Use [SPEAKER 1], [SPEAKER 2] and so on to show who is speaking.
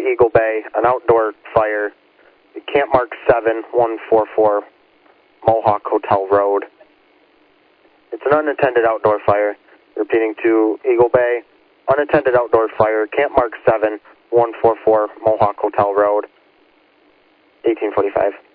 [SPEAKER 1] Eagle Bay, an outdoor fire, Camp Mark 7144, Mohawk Hotel Road. It's an unattended outdoor fire. Repeating to Eagle Bay, unattended outdoor fire, Camp Mark 7144, Mohawk Hotel Road, 1845.